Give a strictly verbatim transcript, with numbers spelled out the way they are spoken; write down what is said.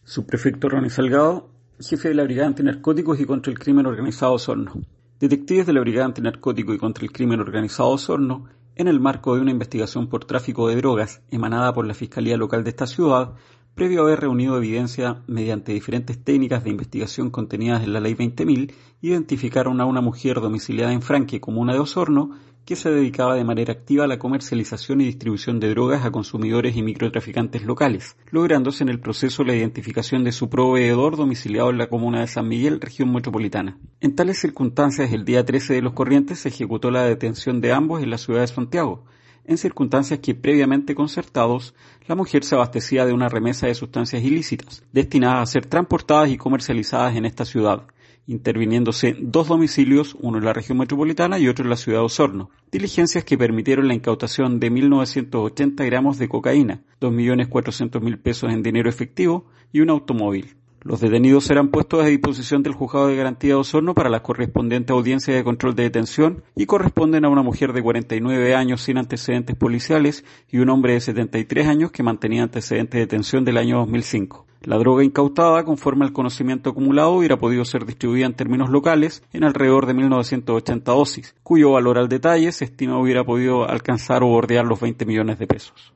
Subprefecto Ronnie Salgado, jefe de la Brigada Antinarcóticos y contra el Crimen Organizado Osorno. Detectives de la Brigada Antinarcóticos y contra el Crimen Organizado Osorno, en el marco de una investigación por tráfico de drogas emanada por la Fiscalía Local de esta ciudad, previo a haber reunido evidencia mediante diferentes técnicas de investigación contenidas en la Ley veinte mil, identificaron a una mujer domiciliada en Franque, comuna de Osorno, que se dedicaba de manera activa a la comercialización y distribución de drogas a consumidores y microtraficantes locales, lográndose en el proceso la identificación de su proveedor domiciliado en la comuna de San Miguel, región metropolitana. En tales circunstancias, el día trece de los corrientes se ejecutó la detención de ambos en la ciudad de Santiago, en circunstancias que previamente concertados, la mujer se abastecía de una remesa de sustancias ilícitas, destinadas a ser transportadas y comercializadas en esta ciudad, interviniéndose dos domicilios, uno en la región metropolitana y otro en la ciudad de Osorno. Diligencias que permitieron la incautación de mil novecientos ochenta gramos de cocaína, dos millones cuatrocientos mil pesos en dinero efectivo y un automóvil. Los detenidos serán puestos a disposición del Juzgado de Garantía de Osorno para las correspondientes audiencias de control de detención y corresponden a una mujer de cuarenta y nueve años sin antecedentes policiales y un hombre de setenta y tres años que mantenía antecedentes de detención del año dos mil cinco. La droga incautada, conforme al conocimiento acumulado, hubiera podido ser distribuida en términos locales en alrededor de mil novecientos ochenta dosis, cuyo valor al detalle se estima hubiera podido alcanzar o bordear los veinte millones de pesos.